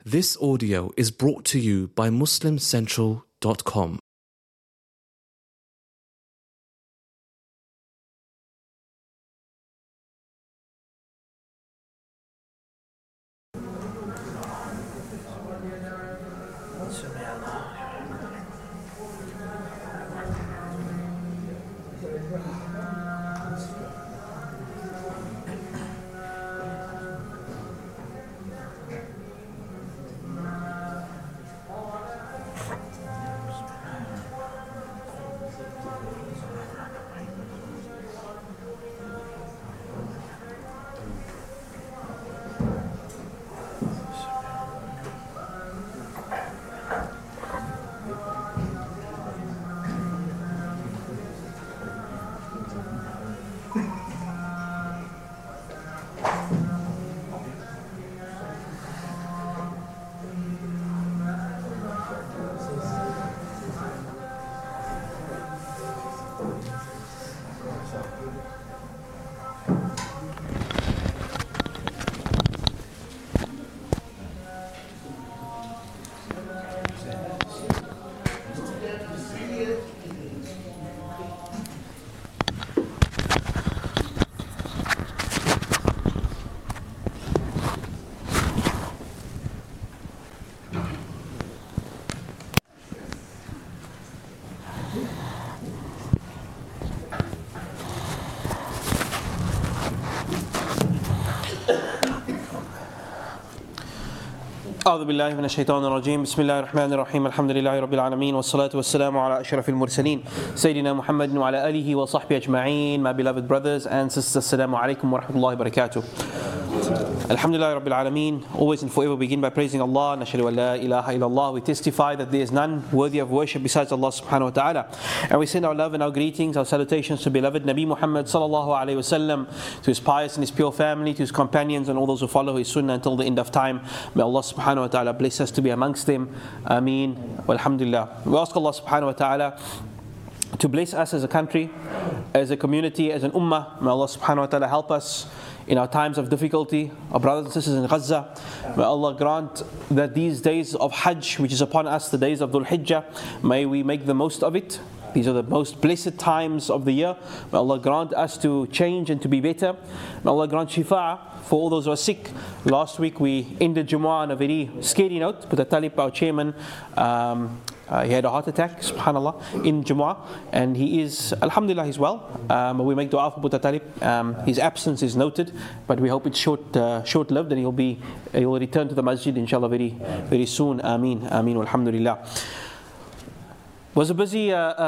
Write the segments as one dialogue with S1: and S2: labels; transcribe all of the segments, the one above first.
S1: This audio is brought to you by MuslimCentral.com.
S2: أعوذ بالله من الشيطان الرجيم بسم الله الرحمن الرحيم الحمد لله رب العالمين والصلاة والسلام على أشرف المرسلين سيدنا محمد وعلى آله وصحبه أجمعين. My beloved brothers and sisters, Assalamu alaikum wa rahmatullahi wa barakatuh. Alhamdulillah Rabbil Alameen. Always and forever begin by praising Allah. Nashhadu an la ilaha illallah. We testify that there is none worthy of worship besides Allah subhanahu wa ta'ala. And we send our love and our greetings, our salutations to beloved Nabi Muhammad sallallahu alayhi wasallam, to his pious and his pure family, to his companions and all those who follow his sunnah until the end of time. May Allah subhanahu wa ta'ala bless us to be amongst them. Ameen. Walhamdulillah. We ask Allah subhanahu wa ta'ala to bless us as a country, as a community, as an ummah. May Allah subhanahu wa ta'ala help us in our times of difficulty, our brothers and sisters in Gaza. May Allah grant that these days of Hajj, which is upon us, the days of Dhul Hijjah, may we make the most of it. These are the most blessed times of the year. May Allah grant us to change and to be better. May Allah grant shifa'ah for all those who are sick. Last week we ended Jumu'ah on a very scary note. Buddha Talib, our chairman, he had a heart attack, subhanAllah, in Jumu'ah, and he is, alhamdulillah, he's well. We make dua for Buddha Talib. His absence is noted, but we hope it's short-lived, and he will return to the masjid, inshallah, very, very soon. Ameen, ameen, alhamdulillah. It was a busy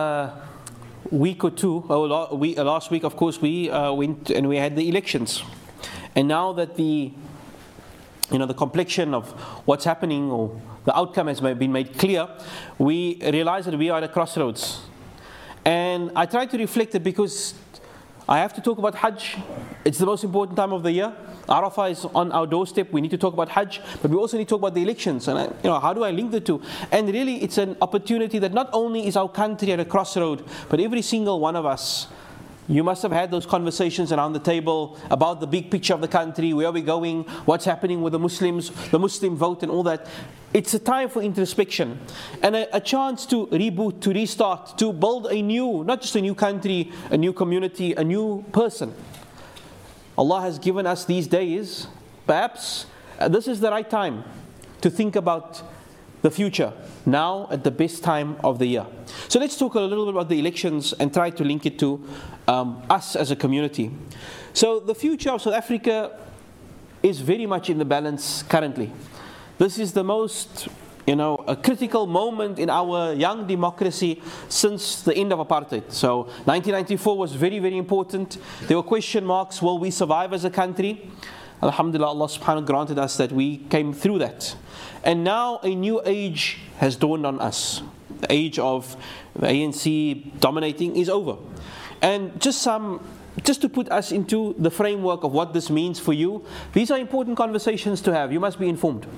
S2: week or two. Last week, of course, we went and we had the elections, and now that the complexion of what's happening, or the outcome has been made clear, we realize that we are at a crossroads. And I try to reflect it because I have to talk about Hajj. It's the most important time of the year. Arafah is on our doorstep. We need to talk about Hajj, but we also need to talk about the elections. And how do I link the two? And really, it's an opportunity that not only is our country at a crossroad, but every single one of us. You must have had those conversations around the table about the big picture of the country, where are we going, what's happening with the Muslims, the Muslim vote and all that. It's a time for introspection and a chance to reboot, to restart, to build a new, not just a new country, a new community, a new person. Allah has given us these days, perhaps this is the right time to think about the future, now at the best time of the year. So let's talk a little bit about the elections and try to link it to us as a community. So the future of South Africa is very much in the balance currently. This is the most, a critical moment in our young democracy since the end of apartheid. So 1994 was very, very important. There were question marks, will we survive as a country? Alhamdulillah, Allah subhanahu wa ta'ala granted us that we came through that. And now a new age has dawned on us. The age of the ANC dominating is over. And just to put us into the framework of what this means for you, these are important conversations to have. You must be informed.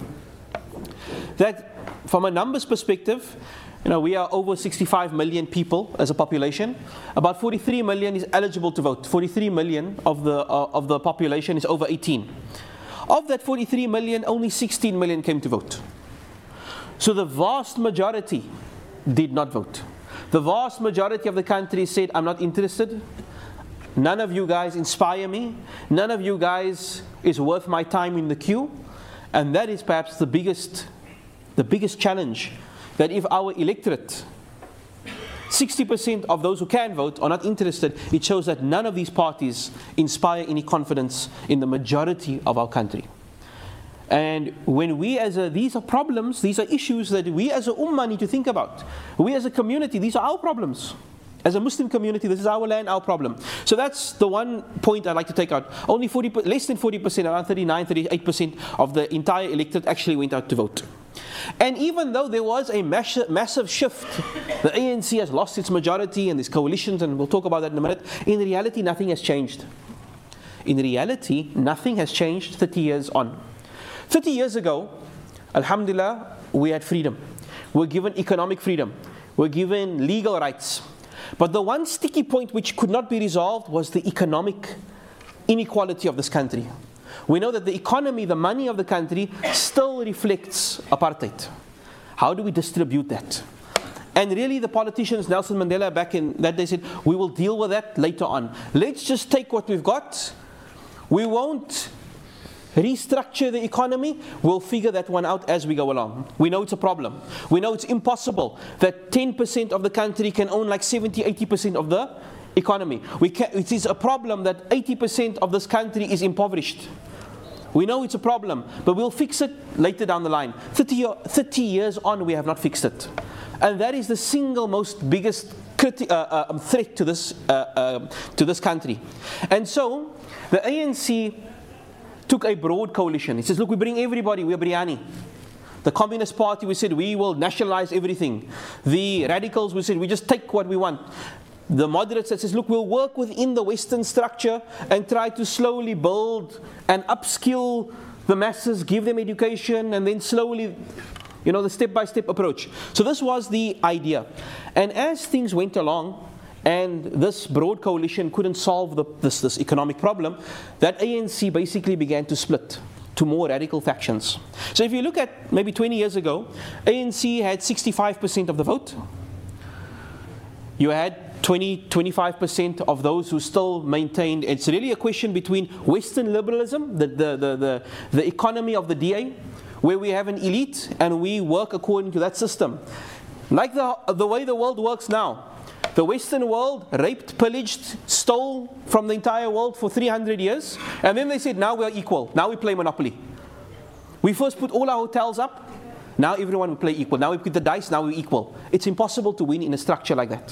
S2: That from a numbers perspective, we are over 65 million people as a population. About 43 million is eligible to vote. 43 million of the population is over 18. Of that 43 million, only 16 million came to vote. So the vast majority did not vote. The vast majority of the country said, I'm not interested. None of you guys inspire me. None of you guys is worth my time in the queue. And that is perhaps the biggest challenge, that if our electorate, 60% of those who can vote are not interested, it shows that none of these parties inspire any confidence in the majority of our country. And when these are problems, these are issues that we as a ummah need to think about. We as a community, these are our problems. As a Muslim community, this is our land, our problem. So that's the one point I'd like to take out. Only less than 40%, around 39, 38% of the entire electorate actually went out to vote. And even though there was a massive shift, the ANC has lost its majority and there's coalitions, and we'll talk about that in a minute, in reality nothing has changed. In reality, nothing has changed 30 years on. 30 years ago, alhamdulillah, we had freedom. We're given economic freedom. We're given legal rights. But the one sticky point which could not be resolved was the economic inequality of this country. We know that the economy, the money of the country, still reflects apartheid. How do we distribute that? And really the politicians, Nelson Mandela back in that day said, we will deal with that later on. Let's just take what we've got. We won't restructure the economy, we'll figure that one out as we go along. We know it's a problem. We know it's impossible that 10% of the country can own like 70-80% of the economy. It is a problem that 80% of this country is impoverished. We know it's a problem, but we'll fix it later down the line. 30 years on, we have not fixed it. And that is the single most biggest threat to this country. And so, the ANC took a broad coalition. It says, look, we bring everybody, we're biryani. The Communist Party, we said, we will nationalize everything. The radicals, we said, we just take what we want. The moderates that says, look, we'll work within the Western structure and try to slowly build and upskill the masses, give them education, and then slowly, the step-by-step approach. So this was the idea. And as things went along, and this broad coalition couldn't solve this economic problem, that ANC basically began to split to more radical factions. So if you look at maybe 20 years ago, ANC had 65% of the vote. You had 25% of those who still maintained. It's really a question between Western liberalism, the economy of the DA, where we have an elite and we work according to that system. Like the way the world works now. The Western world raped, pillaged, stole from the entire world for 300 years. And then they said, now we're equal. Now we play Monopoly. We first put all our hotels up. Now everyone will play equal. Now we put the dice. Now we're equal. It's impossible to win in a structure like that.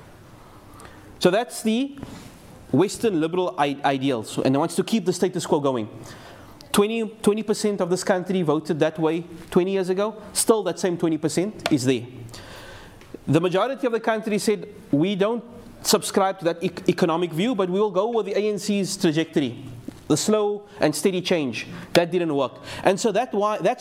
S2: So that's the Western liberal ideals. And it wants to keep the status quo going. 20% of this country voted that way 20 years ago. Still that same 20% is there. The majority of the country said, we don't subscribe to that economic view, but we will go with the ANC's trajectory, the slow and steady change. That didn't work. And so that's why that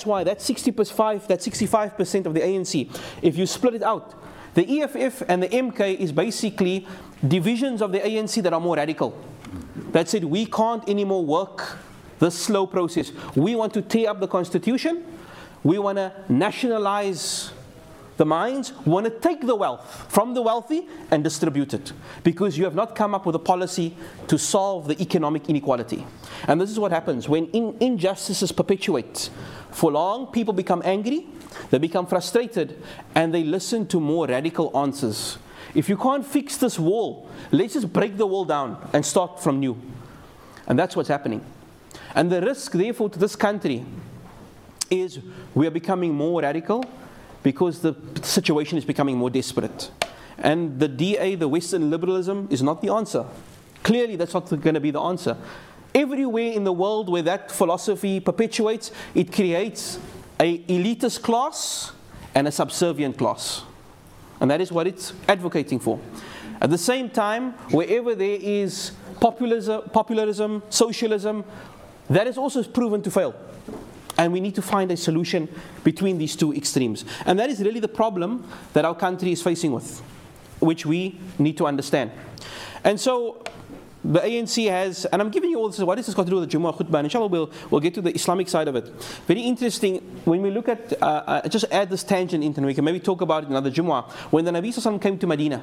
S2: 65% of the ANC, if you split it out, the EFF and the MK is basically divisions of the ANC that are more radical. That said, we can't anymore work this slow process. We want to tear up the constitution. We want to nationalize the mines, want to take the wealth from the wealthy and distribute it, because you have not come up with a policy to solve the economic inequality. And this is what happens when injustices perpetuate. For long, people become angry, they become frustrated, and they listen to more radical answers. If you can't fix this wall, let's just break the wall down and start from new. And that's what's happening. And the risk, therefore, to this country is we are becoming more radical, because the situation is becoming more desperate. And the DA, the Western liberalism, is not the answer. Clearly, that's not going to be the answer. Everywhere in the world where that philosophy perpetuates, it creates an elitist class and a subservient class. And that is what it's advocating for. At the same time, wherever there is populism, socialism, that is also proven to fail. And we need to find a solution between these two extremes. And that is really the problem that our country is facing with, which we need to understand. And so, the ANC has, and I'm giving you all this, what has this got to do with the Jummah khutbah? And inshallah we'll get to the Islamic side of it. Very interesting, when we look at, just add this tangent into, and we can maybe talk about it in another Jummah. When the Nabi Sallallahu Alaihi Wasallam came to Medina,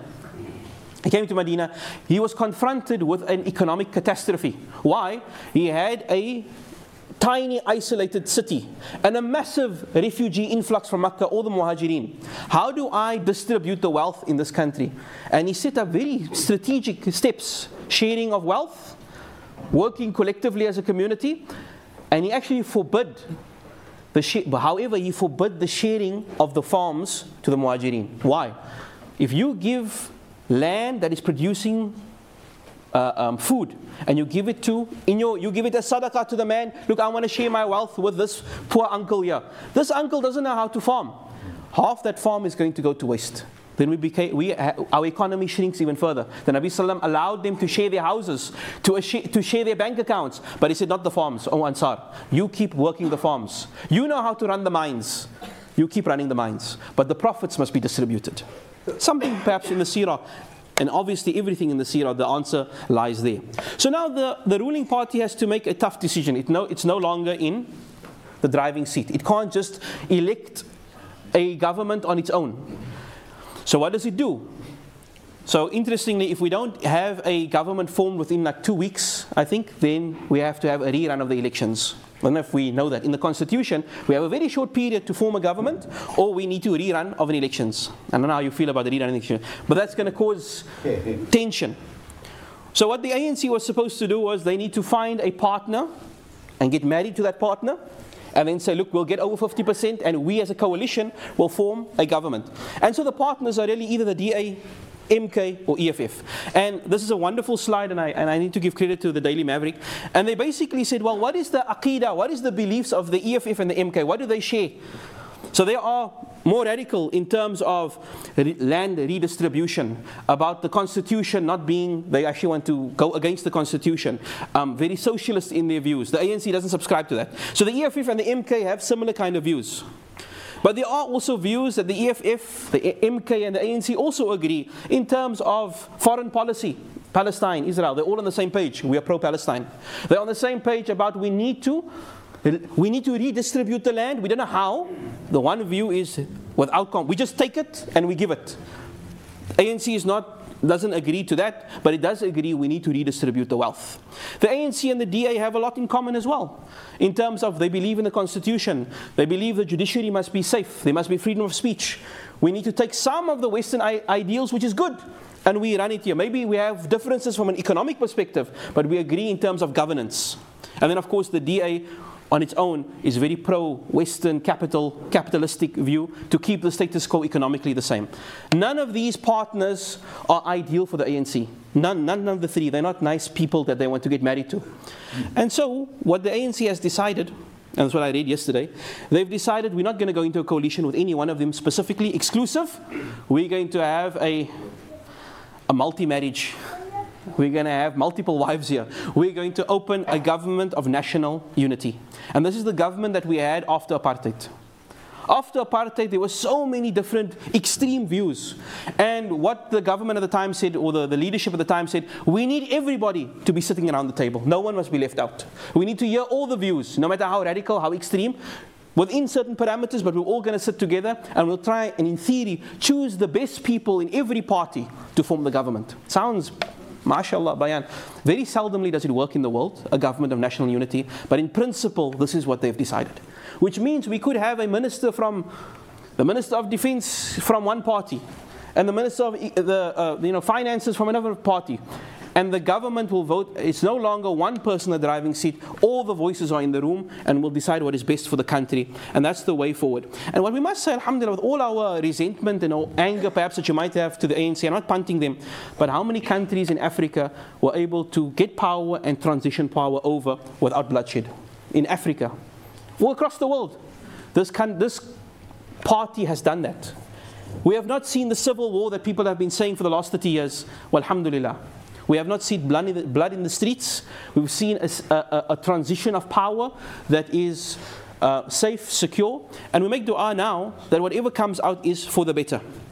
S2: he was confronted with an economic catastrophe. Why? He had a tiny isolated city and a massive refugee influx from Makkah, all the Muhajirin. How do I distribute the wealth in this country? And he set up very strategic steps: sharing of wealth, working collectively as a community, and he actually forbid however, he forbid the sharing of the farms to the Muhajirin. Why? If you give land that is producing food, and you give it as sadaqah to the man. Look, I want to share my wealth with this poor uncle here. This uncle doesn't know how to farm. Half that farm is going to go to waste. Then our economy shrinks even further. The Nabi Sallallahu Alaihi Wasallam allowed them to share their houses, to share their bank accounts, but he said, not the farms. Oh Ansar, you keep working the farms. You know how to run the mines. You keep running the mines. But the profits must be distributed. Something perhaps in the seerah. And obviously everything in the seerah, the answer lies there. So now the ruling party has to make a tough decision. It's no longer in the driving seat. It can't just elect a government on its own. So what does it do? So interestingly, if we don't have a government formed within like 2 weeks, I think, then we have to have a rerun of the elections. I don't know if we know that. In the Constitution, we have a very short period to form a government, or we need to rerun of an elections. I don't know how you feel about the rerun election, but that's going to cause tension. So what the ANC was supposed to do was they need to find a partner and get married to that partner, and then say, look, we'll get over 50%, and we as a coalition will form a government. And so the partners are really either the DA, MK or EFF. And this is a wonderful slide, and I need to give credit to the Daily Maverick. And they basically said, well, what is the Aqidah, what is the beliefs of the EFF and the MK? What do they share? So they are more radical in terms of land redistribution, about the Constitution not being, they actually want to go against the Constitution, very socialist in their views. The ANC doesn't subscribe to that. So the EFF and the MK have similar kind of views. But there are also views that the EFF, the MK and the ANC also agree in terms of foreign policy. Palestine, Israel, they're all on the same page. We are pro-Palestine. They're on the same page about we need to redistribute the land. We don't know how. The one view is without we just take it and we give it. ANC doesn't agree to that, but it does agree we need to redistribute the wealth. The ANC and the DA have a lot in common as well, in terms of they believe in the Constitution, they believe the judiciary must be safe, there must be freedom of speech. We need to take some of the Western ideals, which is good, and we run it here. Maybe we have differences from an economic perspective, but we agree in terms of governance. And then of course the DA on its own is very pro-Western capitalistic view to keep the status quo economically the same. None of these partners are ideal for the ANC. None of the three. They're not nice people that they want to get married to. And so what the ANC has decided, and that's what I read yesterday, they've decided we're not going to go into a coalition with any one of them specifically exclusive. We're going to have a multi-marriage. We're going to have multiple wives here. We're going to open a government of national unity. And this is the government that we had after apartheid. After apartheid, there were so many different extreme views. And what the government at the time said, or the leadership at the time said, we need everybody to be sitting around the table. No one must be left out. We need to hear all the views, no matter how radical, how extreme, within certain parameters, but we're all going to sit together and we'll try and, in theory, choose the best people in every party to form the government. Sounds MashaAllah, Bayan. Very seldomly does it work in the world, a government of national unity, but in principle, this is what they've decided. Which means we could have a minister from, the Minister of Defense from one party, and the Minister of Finances from another party. And the government will vote. It's no longer one person in the driving seat. All the voices are in the room and will decide what is best for the country. And that's the way forward. And what we must say, alhamdulillah, with all our resentment and our anger perhaps that you might have to the ANC, I'm not punting them, but how many countries in Africa were able to get power and transition power over without bloodshed? In Africa, all across the world. This party has done that. We have not seen the civil war that people have been saying for the last 30 years. Well, alhamdulillah. We have not seen blood in the streets. We've seen a transition of power that is safe, secure. And we make dua now that whatever comes out is for the better.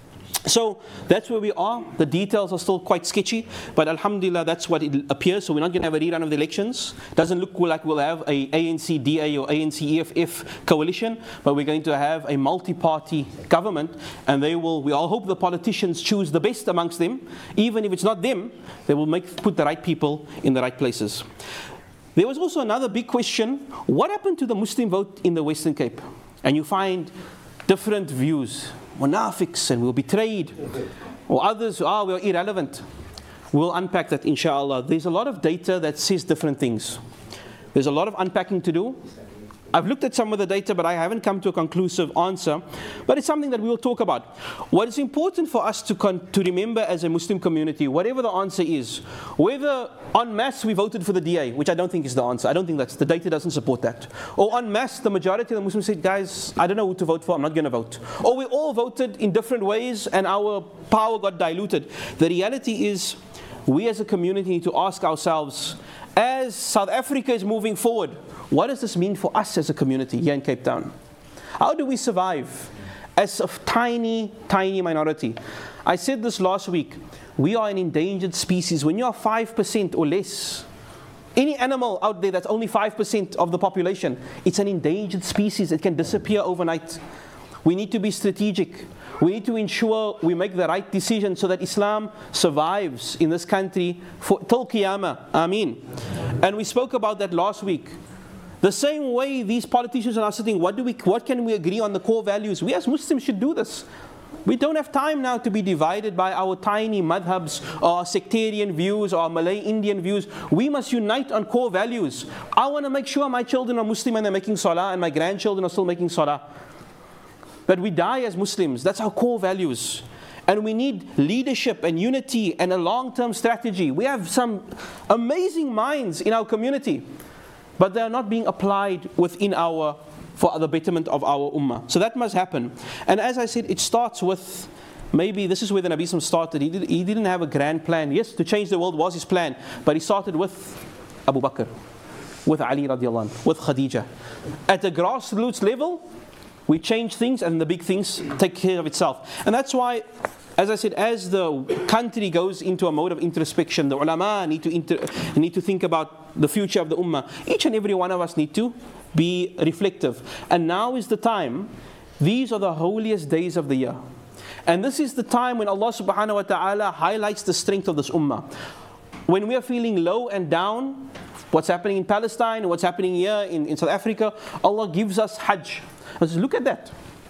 S2: So that's where we are. The details are still quite sketchy, but alhamdulillah, that's what it appears. So we're not going to have a rerun of the elections. Doesn't look like we'll have a ANC-DA or ANC-EFF coalition, but we're going to have a multi-party government, and we all hope the politicians choose the best amongst them. Even if it's not them, they will put the right people in the right places. There was also another big question: what happened to the Muslim vote in the Western Cape? And you find different views. Munafiqs, and we're betrayed, or others, we're irrelevant. We'll unpack that inshallah. There's a lot of data that says different things. There's a lot of unpacking to do. I've looked at some of the data, but I haven't come to a conclusive answer. But it's something that we will talk about. What is important for us to remember as a Muslim community, whatever the answer is, whether en masse we voted for the DA, which I don't think is the answer. I don't think the data doesn't support that. Or en masse, the majority of the Muslims said, guys, I don't know who to vote for, I'm not going to vote. Or we all voted in different ways and our power got diluted. The reality is, we as a community need to ask ourselves, as South Africa is moving forward, what does this mean for us as a community here in Cape Town? How do we survive as a tiny, tiny minority? I said this last week. We are an endangered species. When you are 5% or less, any animal out there that's only 5% of the population, it's an endangered species. It can disappear overnight. We need to be strategic. We need to ensure we make the right decision so that Islam survives in this country till Qiyamah. Ameen. And we spoke about that last week. The same way these politicians are now sitting, what can we agree on the core values? We as Muslims should do this. We don't have time now to be divided by our tiny madhabs, or our sectarian views, or our Malay Indian views. We must unite on core values. I want to make sure my children are Muslim and they're making salah, and my grandchildren are still making salah. But we die as Muslims. That's our core values. And we need leadership and unity and a long-term strategy. We have some amazing minds in our community, but they are not being applied for the betterment of our ummah. So that must happen. And as I said, it starts with, maybe this is where the Nabi started. He didn't have a grand plan. Yes, to change the world was his plan, but he started with Abu Bakr, with Ali radiallahu anhu, with Khadija. At a grassroots level, we change things and the big things take care of itself. And that's why, as I said, as the country goes into a mode of introspection, the ulama need to think about the future of the ummah. Each and every one of us need to be reflective. And now is the time. These are the holiest days of the year. And this is the time when Allah subhanahu wa ta'ala highlights the strength of this ummah. When we are feeling low and down, what's happening in Palestine, what's happening here in South Africa, Allah gives us Hajj. Look at that.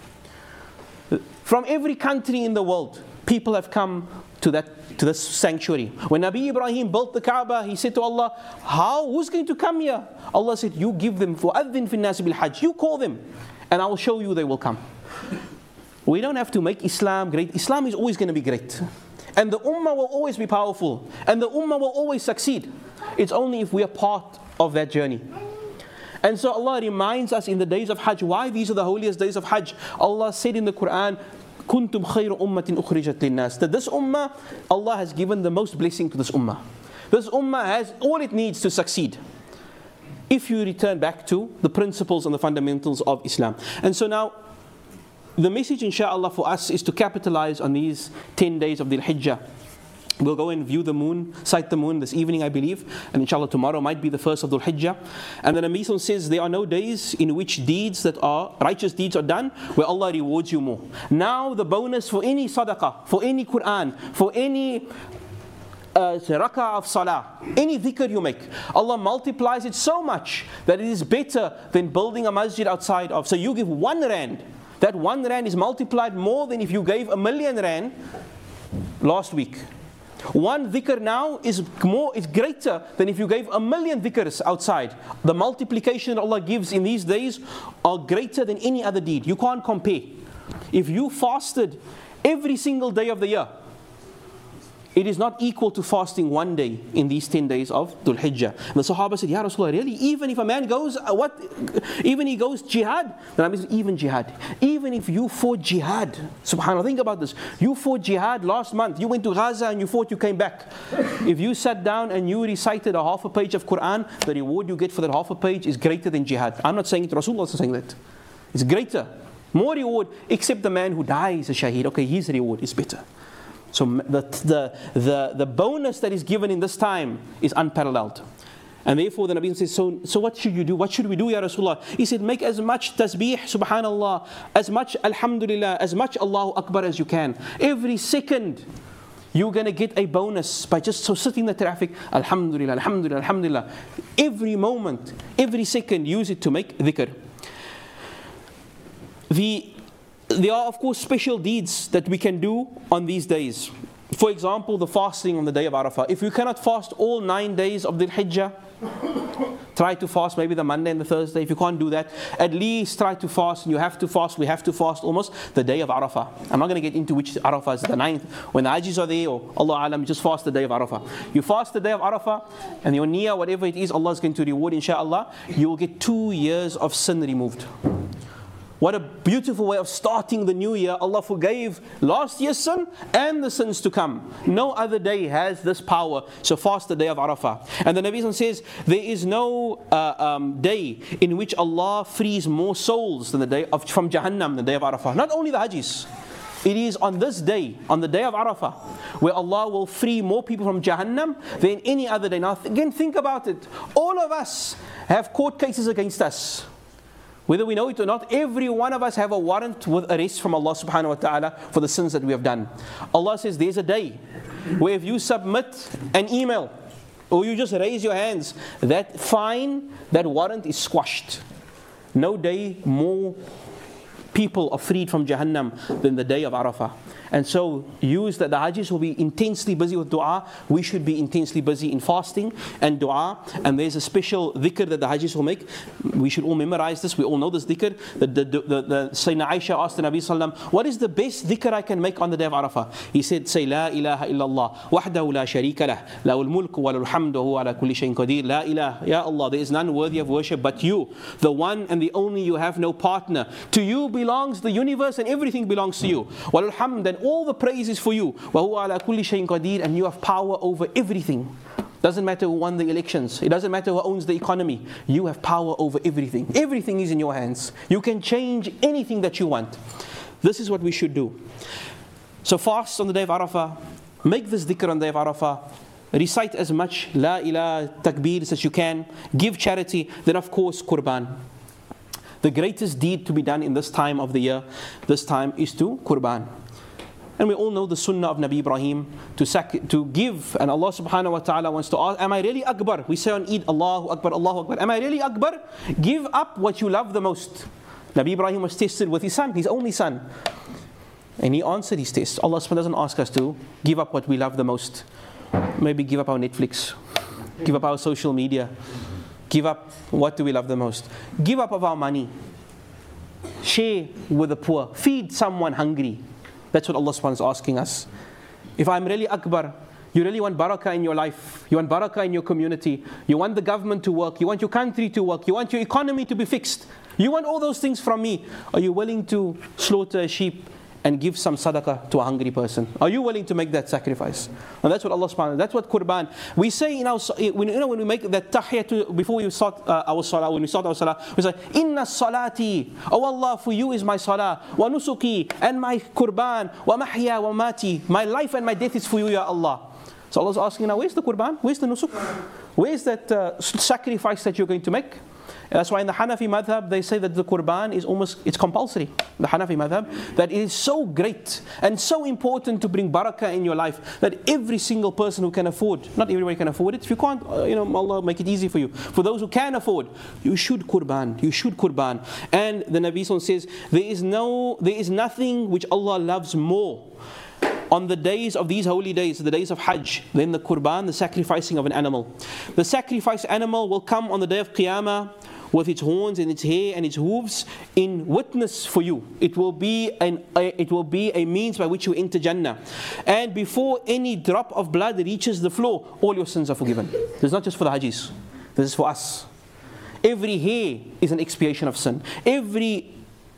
S2: From every country in the world, people have come to this sanctuary. When Nabi Ibrahim built the Kaaba, he said to Allah, who's going to come here? Allah said, you give them فَأَذِّن فِي النَّاسِ بِالْحَجِّ. You call them, and I will show you they will come. We don't have to make Islam great. Islam is always going to be great. And the ummah will always be powerful. And the ummah will always succeed. It's only if we are part of that journey. And so Allah reminds us in the days of Hajj, why these are the holiest days of Hajj. Allah said in the Quran, كُنْتُمْ خَيْرُ أُمَّةٍ أُخْرِجَتْ لِلنَّاسِ. That this ummah, Allah has given the most blessing to this ummah. This ummah has all it needs to succeed, if you return back to the principles and the fundamentals of Islam. And so now, the message inshallah for us is to capitalize on these 10 days of Dhul Hijjah. We'll go and view the moon, sight the moon this evening, I believe. And inshallah tomorrow might be the first of Dhul Hijjah. And then the Nabi says there are no days in which righteous deeds are done where Allah rewards you more. Now the bonus for any sadaqah, for any Quran, for any rak'ah of salah, any dhikr you make, Allah multiplies it so much that it is better than building a masjid outside of. So you give 1 rand. That 1 rand is multiplied more than if you gave 1,000,000 rand last week. 1 dhikr now is greater than if you gave 1,000,000 dhikrs outside. The multiplication that Allah gives in these days are greater than any other deed. You can't compare. If you fasted every single day of the year, it is not equal to fasting 1 day in these 10 days of Dhul Hijjah. And the Sahaba said, Ya Rasulullah, really? Even if a man goes, even he goes jihad? The Nabi said, even jihad. Even if you fought jihad, subhanAllah, think about this. You fought jihad last month. You went to Gaza and you fought, you came back. If you sat down and you recited a half a page of Quran, the reward you get for that half a page is greater than jihad. I'm not saying it, Rasulullah is saying that. It's greater. More reward, except the man who dies a shaheed. Okay, his reward is better. So the bonus that is given in this time is unparalleled. And therefore the Nabi says, so what should you do? What should we do, Ya Rasulullah? He said, make as much tasbih, subhanallah, as much alhamdulillah, as much Allahu Akbar as you can. Every second, you're going to get a bonus by just sitting in the traffic. Alhamdulillah, alhamdulillah, alhamdulillah. Every moment, every second, use it to make dhikr. There are, of course, special deeds that we can do on these days. For example, the fasting on the day of Arafah. If you cannot fast all 9 days of the Hijjah, try to fast maybe the Monday and the Thursday. If you can't do that, at least try to fast. And you have to fast, we have to fast almost the day of Arafah. I'm not going to get into which Arafah is, the 9th, when the Hajjis are there, or Allah Alam, just fast the day of Arafah. You fast the day of Arafah, and your niyyah, whatever it is, Allah is going to reward, inshallah. You will get 2 years of sin removed. What a beautiful way of starting the new year. Allah forgave last year's sin and the sins to come. No other day has this power. So fast the day of Arafah. And the Nabi says, there is no day in which Allah frees more souls than the day from Jahannam, the day of Arafah. Not only the Hajjis. It is on this day, on the day of Arafah, where Allah will free more people from Jahannam than any other day. Now again, think about it. All of us have court cases against us. Whether we know it or not, every one of us have a warrant with arrest from Allah subhanahu wa ta'ala for the sins that we have done. Allah says there's a day where if you submit an email or you just raise your hands, that fine, that warrant is squashed. No day more people are freed from Jahannam than the day of Arafah. And so use that the Hajjis will be intensely busy with dua. We should be intensely busy in fasting and dua. And there's a special dhikr that the Hajjis will make. We should all memorize this. We all know this dhikr. The Sayyidina Aisha asked the Nabi Sallam, what is the best dhikr I can make on the day of Arafah? He said, say, La ilaha illallah, wahdahu la sharika lah, lahul mulku wa lahul hamdu wa huwa ala kulli shayin qadir. La ilaha, Ya Allah, there is none worthy of worship but you, the one and the only, you have no partner. To you belongs the universe and everything belongs to you. Wa lahul hamd, and all the praise is for you. Wa huwa ala kulli shayin qadir, and you have power over everything. Doesn't matter who won the elections. It doesn't matter who owns the economy. You have power over everything. Everything is in your hands. You can change anything that you want. This is what we should do. So fast on the day of Arafah. Make this dhikr on the day of Arafah. Recite as much La ilaha takbir as you can. Give charity. Then of course Qurban. The greatest deed to be done in this time of the year, this time, is to Qurban. And we all know the sunnah of Nabi Ibrahim to give. And Allah subhanahu wa ta'ala wants to ask, am I really Akbar? We say on Eid, Allahu Akbar, Allahu Akbar. Am I really Akbar? Give up what you love the most. Nabi Ibrahim was tested with his son, his only son. And he answered his test. Allah subhanahu wa ta'ala doesn't ask us to give up what we love the most. Maybe give up our Netflix. Give up our social media. Give up what do we love the most. Give up of our money. Share with the poor. Feed someone hungry. That's what Allah subhanahu wa ta'ala is asking us. If I'm really Akbar, you really want barakah in your life, you want barakah in your community, you want the government to work, you want your country to work, you want your economy to be fixed, you want all those things from me, are you willing to slaughter a sheep and give some sadaqah to a hungry person? Are you willing to make that sacrifice? And that's what Allah subhanahu wa ta'ala, that's what Qurban. We say in our, when we make that tahiyyah before we start our salah, when we start our salah, we say, Inna salati, oh Allah, for you is my salah, wa nusuki, and my Qurban, wa mahya wa mati, my life and my death is for you, Ya Allah. So Allah's asking now, where's the Qurban? Where's the nusuk? Where's that sacrifice that you're going to make? That's why in the Hanafi madhab they say that the Qurban is it's compulsory. The Hanafi madhab, that it is so great and so important to bring barakah in your life that every single person who can afford, not everybody can afford it. If you can't, Allah make it easy for you. For those who can afford, you should Qurban. You should Qurban. And the Nabi says, there is nothing which Allah loves more on the days of these holy days, the days of Hajj, than the Qurban, the sacrificing of an animal. The sacrificed animal will come on the day of Qiyamah with its horns and its hair and its hooves in witness for you. It will be a means by which you enter Jannah. And before any drop of blood reaches the floor, all your sins are forgiven. This is not just for the Hajjis. This is for us. Every hair is an expiation of sin. Every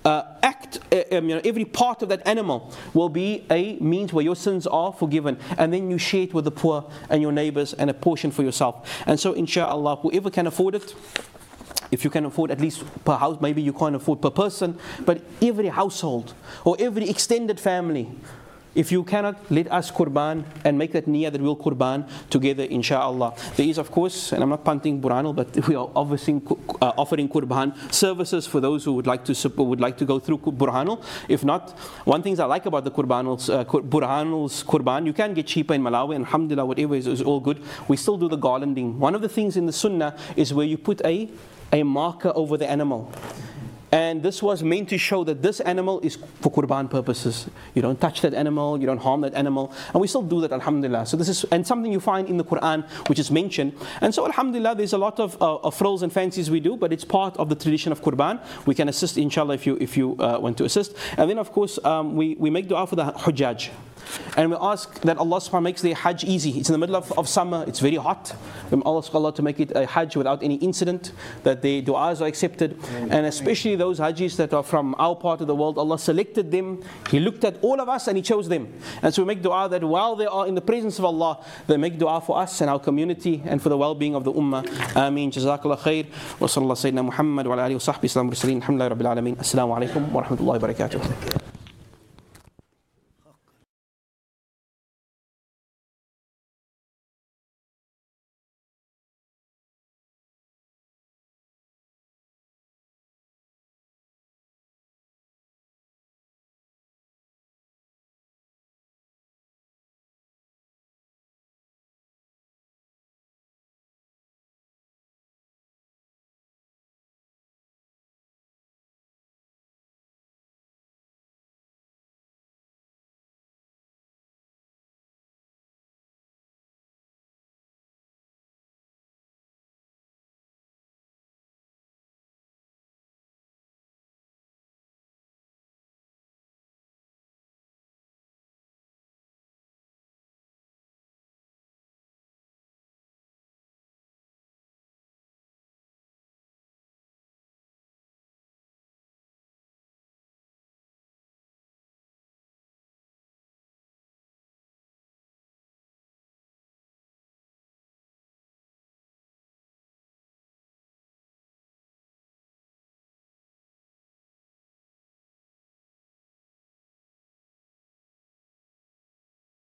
S2: every part of that animal will be a means where your sins are forgiven, and then you share it with the poor and your neighbors and a portion for yourself. And so inshallah, whoever can afford it, if you can afford at least per house, maybe you can't afford per person, but every household or every extended family, if you cannot, let us qurban and make that niyyah that we'll qurban together, inshaAllah. There is, of course, and I'm not punting Burhanul, but we are obviously offering qurban services for those who would like to go through Burhanul. If not, one thing I like about the Burhanul's qurban, you can get cheaper in Malawi, and alhamdulillah, whatever is all good. We still do the garlanding. One of the things in the sunnah is where you put a marker over the animal. And this was meant to show that this animal is for qurban purposes. You don't touch that animal, you don't harm that animal. And we still do that, alhamdulillah. So this is and something you find in the Quran which is mentioned. And so alhamdulillah, there's a lot of frills and fancies we do, but it's part of the tradition of qurban. We can assist, inshallah, if you want to assist. And then of course, we make dua for the hujjaj. And we ask that Allah subhanahu wa ta'ala makes their hajj easy. It's in the middle of summer, it's very hot. We ask Allah to make it a hajj without any incident, that their du'as are accepted. And especially those hajjis that are from our part of the world, Allah selected them, He looked at all of us and He chose them. And so we make dua that while they are in the presence of Allah, they make dua for us and our community and for the well-being of the ummah. Ameen. Jazakallah khair. Wa sallallahu sayyidina Muhammad wa ala alihi wa sahbihi sallam mursaleen. Alhamdulillah rabbil alameen. Assalamu alaikum wa rahmatullahi wa barakatuh.